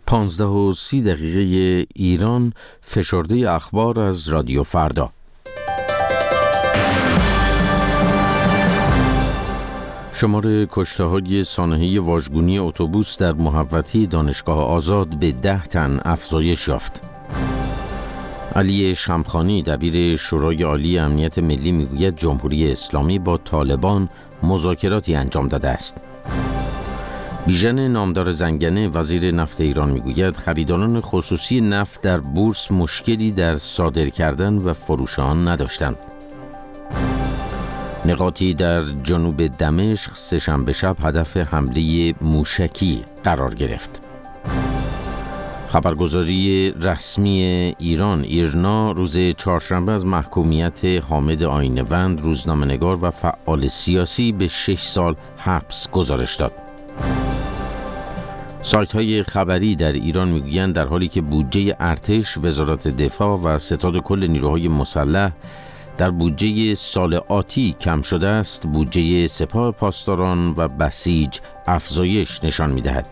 15:30 ایران، فشرده اخبار از رادیو فردا. شمار کشته‌های سانحه واژگونی اتوبوس در محوطه دانشگاه آزاد به 10 تن افزایش یافت. علی شمخانی دبیر شورای عالی امنیت ملی میگوید جمهوری اسلامی با طالبان مذاکراتی انجام داده است. بیژن نامدار زنگنه وزیر نفت ایران میگوید خریداران خصوصی نفت در بورس مشکلی در صادر کردن و فروش آن نداشتند. نقاطی در جنوب دمشق سه‌شنبه شب هدف حمله موشکی قرار گرفت. خبرگزاری رسمی ایران ایرنا روز چهارشنبه از محکومیت حامد آیین‌وند روزنامه‌نگار و فعال سیاسی به 6 سال حبس گزارش داد. سایت‌های خبری در ایران میگویند در حالی که بودجه ارتش، وزارت دفاع و ستاد کل نیروهای مسلح در بودجه سال آتی کم شده است، بودجه سپاه پاسداران و بسیج افزایش نشان می‌دهد.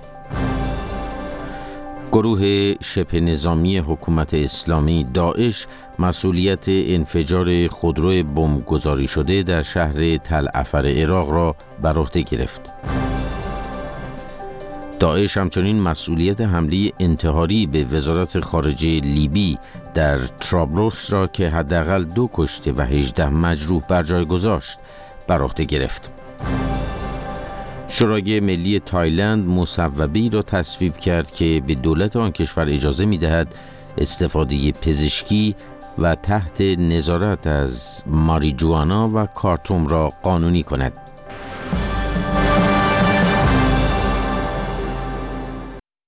گروه شبه نظامی حکومت اسلامی داعش مسئولیت انفجار خودرو بمبگذاری شده در شهر تل افر عراق را بر عهده گرفت. داعش همچنین مسئولیت حمله انتحاری به وزارت خارجه لیبی در طرابلس را که حداقل 2 کشته و 18 مجروح بر جای گذاشت بر عهده گرفت. شورای ملی تایلند مصوبه‌ای را تصویب کرد که به دولت آن کشور اجازه می‌دهد استفاده پزشکی و تحت نظارت از ماریجوانا و کارتوم را قانونی کند.